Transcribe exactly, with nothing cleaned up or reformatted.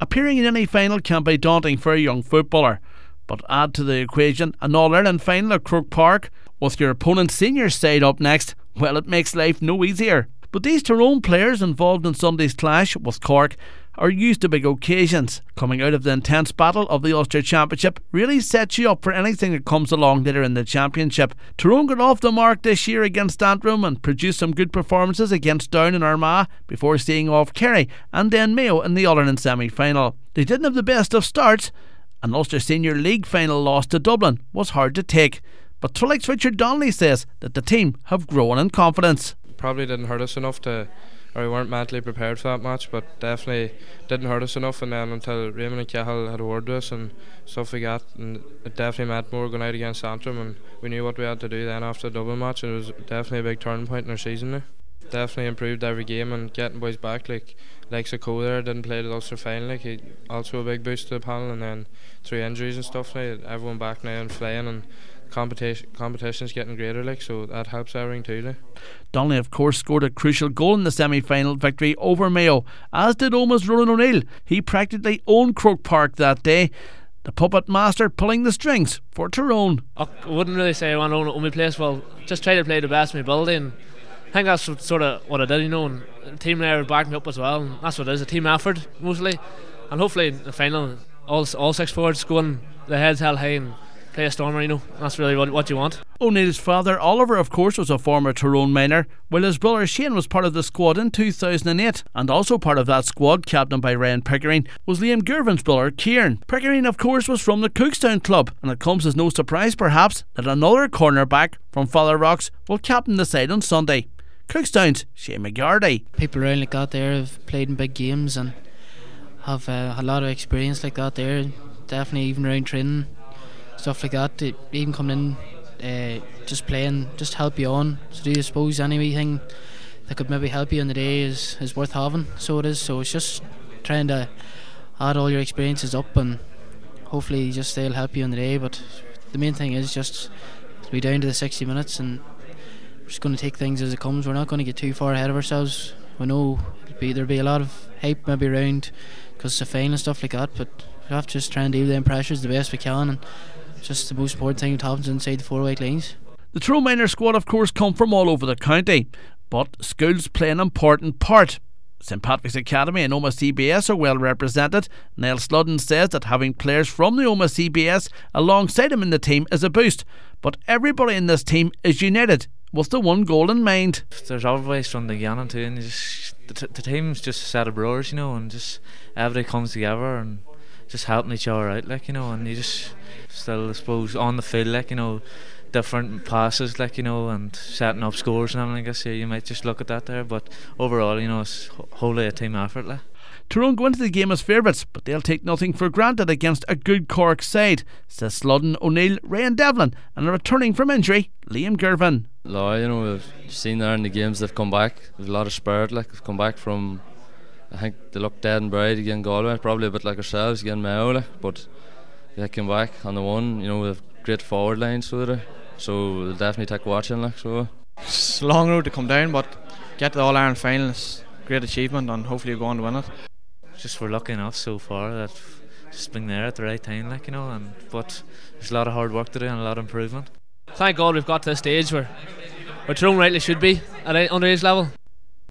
Appearing in any final can be daunting for a young footballer, but add to the equation an All-Ireland final at Croke Park with your opponent's senior side up next, well, it makes life no easier. But these Tyrone players involved in Sunday's clash with Cork are used to big occasions. Coming out of the intense battle of the Ulster Championship really sets you up for anything that comes along later in the Championship. Tyrone got off the mark this year against Antrim and produced some good performances against Down and Armagh before seeing off Kerry and then Mayo in the All-Ireland semi-final. They didn't have the best of starts. An Ulster Senior League final loss to Dublin was hard to take, but Trollocs Richard Donnelly says that the team have grown in confidence. Probably didn't hurt us enough to, or we weren't mentally prepared for that match, but definitely didn't hurt us enough. And then until Raymond and Cahill had a word to us and stuff like that, and it definitely meant more going out against Antrim, and we knew what we had to do then after the Dublin match, and it was definitely a big turning point in our season now. Definitely improved every game and getting boys back, like like Sako there didn't play the Ulster final, like he also a big boost to the panel, and then through injuries and stuff now, everyone back now and flying, and competition competition's getting greater, like, so that helps everything too. Like. Donnelly of course scored a crucial goal in the semi-final victory over Mayo, as did Oma's Ronan O'Neill. He practically owned Croke Park that day, the puppet master pulling the strings for Tyrone. I wouldn't really say I want to own my place, well, just try to play the best of my ability, and I think that's sort of what I did, you know, and the team there backed me up as well, and that's what it is, a team effort mostly, and hopefully in the final all, all six forwards go in, the heads held high and play a stormer, you know. That's really what, what you want. O'Neill's father Oliver of course was a former Tyrone minor, while his brother Shane was part of the squad in two thousand eight, and also part of that squad, captained by Ryan Pickering, was Liam Girvan's brother Kieran. Pickering of course was from the Cookstown club, and it comes as no surprise perhaps that another cornerback from Father Rocks will captain the side on Sunday. Cookstown's Shane McGarty. People around like that there have played in big games and have uh, a lot of experience like that there, definitely even around training, stuff like that. It, even coming in, uh, just playing, just help you on. So do you suppose anything that could maybe help you in the day is, is worth having? So it is. So it's just trying to add all your experiences up, and hopefully just they'll help you in the day. But the main thing is just to be down to the sixty minutes, and we're just going to take things as it comes. We're not going to get too far ahead of ourselves. We know it'll be, there'll be a lot of hype maybe around because it's a final and stuff like that, but we have to just try and deal with them pressures the best we can, and just the most important thing that happens inside the four white lines. The Tyrone minor squad of course come from all over the county, but schools play an important part. St Patrick's Academy and Omagh C B S are well represented. Niall Sludden says that having players from the Omagh C B S alongside him in the team is a boost, but everybody in this team is united with the one goal in mind. There's always from the beginning too, and just, the, t- the team's just a set of brothers, you know, and just everybody comes together and just helping each other out, like, you know, and you just still, I suppose, on the field, like, you know, different passes, like, you know, and setting up scores and everything. I guess yeah, you might just look at that there, but overall, you know, it's wholly a team effort, like. Tyrone go into the game as favourites, but they'll take nothing for granted against a good Cork side, says Sludden, O'Neill, Ray and Devlin, and returning from injury, Liam Girvan. No, you know, we've seen there in the games they've come back. There's a lot of spirit, like, they've come back from, I think they looked dead and buried again Galway, probably a bit like ourselves again Mayo, like, but they came back on the one, you know, with great forward lines through there, so they'll definitely take watching, like, so. It's a long road to come down, but get the All-Ireland final is a great achievement, and hopefully you go on to win it. Just we're lucky enough so far that just been there at the right time, like, you know, and but there's a lot of hard work to do and a lot of improvement. Thank God we've got to this stage where, where Tyrone rightly should be at underage level.